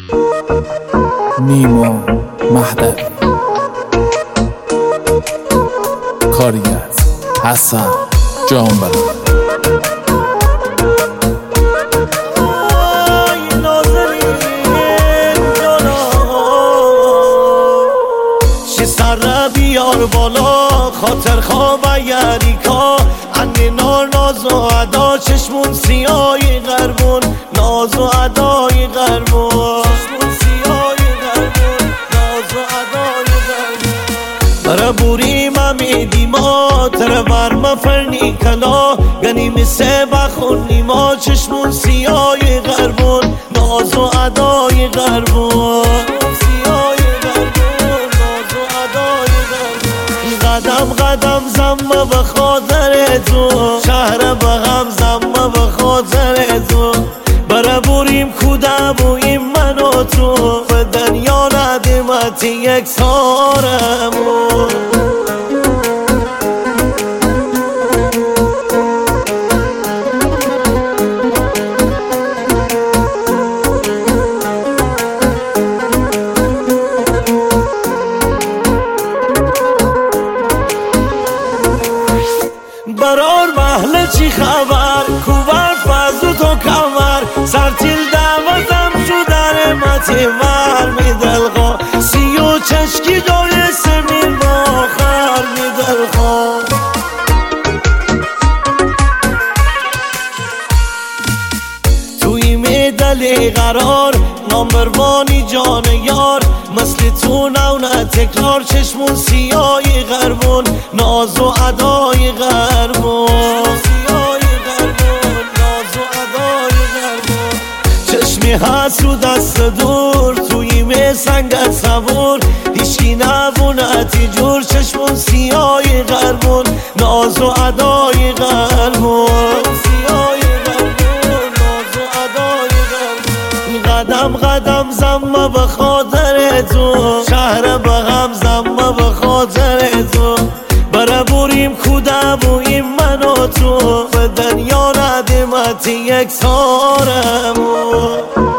نیما مهدوی، کارگر حسن جانبران. سر بیار بالا خاطر خواب یریکا انگنار ناز و عدا چشمون سیای غربون ناز و عدای غربون برا بوری ممی دیما تر برما فرنی کلا گنی میسه بخونی ما چشمون سیای غربون ناز و عدای غربون قدم قدم زمه به خاطر تو شهر بغم زمه به خاطر تو برا بوریم کوده بویم من و تو به دنیا ندیمت یک سارمون. برار محله چی خبر کوبر فضو تو کمر سرتیل دوازم شدن متی ور می دلخوا سی و چشکی دای سمین با آخر می دلخوا توی میدلی قرار نامبروانی جان یار مثل تو نونه تکرار چشمون سیای غربون ناز و عدای غربون چشمی هست رو دست دور توی می سنگت صبور هیچکی نبونتی جور چشمون سیای غربون ناز و عدای غربون قدم قدم زمه به خاطر تو شهر بغم زمه به خاطر تو برا بوریم کوده بویم من و تو به دنیا ندیمت یک سارمون.